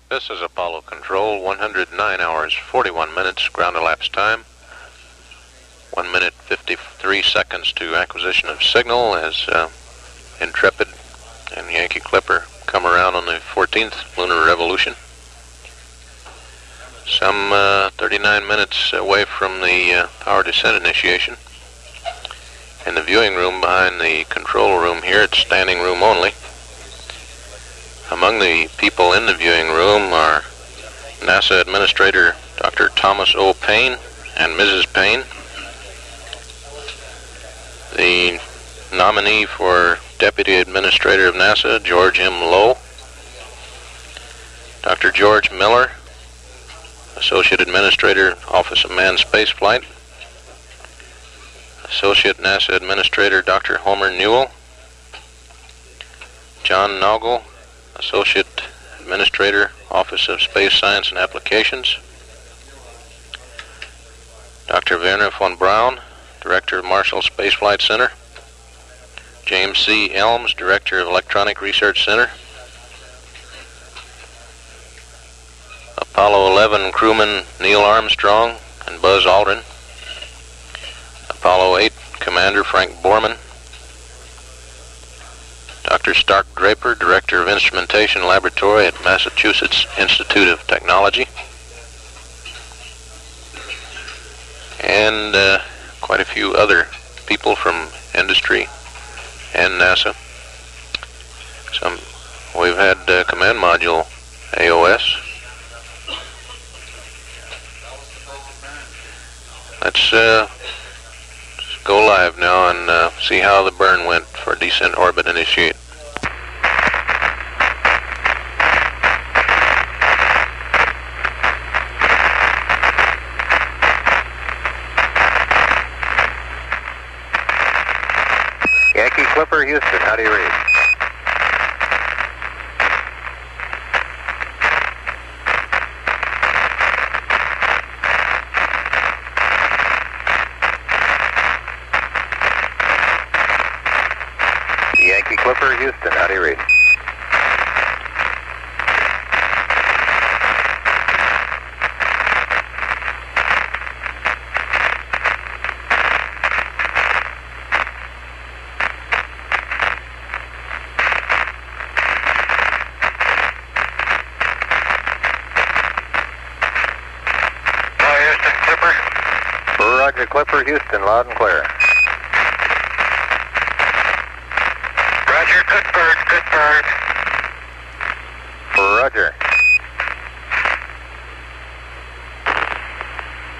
This is Apollo Control, 109 hours, 41 minutes, ground elapsed time. 1 minute, 53 seconds to acquisition of signal as Intrepid and Yankee Clipper come around on the 14th lunar revolution. Some 39 minutes away from the power descent initiation. In the viewing room behind the control room here, it's standing room only. Among the people in the viewing room are NASA Administrator Dr. Thomas O. Paine and Mrs. Paine, the nominee for Deputy Administrator of NASA, George M. Lowe, Dr. George Miller, Associate Administrator, Office of Manned Spaceflight, Associate NASA Administrator Dr. Homer Newell, John Naugle, Associate Administrator, Office of Space Science and Applications, Dr. Werner von Braun, Director of Marshall Space Flight Center, James C. Elms, Director of Electronic Research Center, Apollo 11 crewmen Neil Armstrong and Buzz Aldrin, Apollo 8 Commander Frank Borman, Dr. Stark Draper, Director of Instrumentation Laboratory at Massachusetts Institute of Technology, and quite a few other people from industry and NASA. We've had Command Module AOS. Let's go live now and see how the burn went for descent orbit initiate. Yankee Clipper, Houston, how do you read? Yankee Clipper, Houston, how do you read? Houston, Clipper. Roger, Clipper, Houston, loud and clear. Roger, good bird, good bird. Roger.